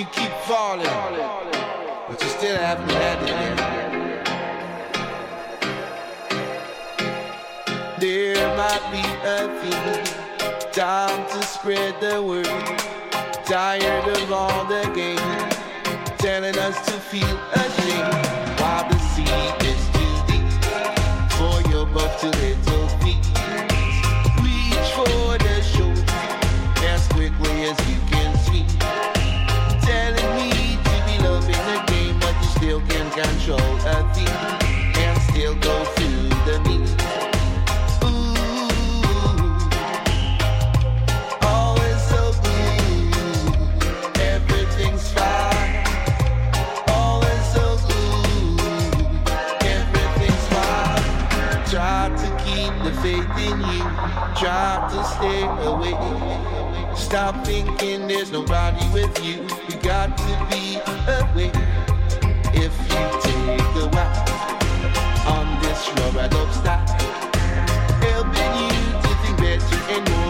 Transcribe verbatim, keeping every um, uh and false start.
you keep falling, but you still haven't had it. There might be a thing, time to spread the word. Tired of all the games, telling us to feel ashamed. While the sea is too deep for your boat to little feet. Reach for the shore as quickly as you can swim. Telling me to be loving the game, but you still can't control a thing and still go through the meat. Faith in you, try to stay away. Stop thinking there's nobody with you. You got to be away. If you take a walk on this road of style, helping you to think better and more.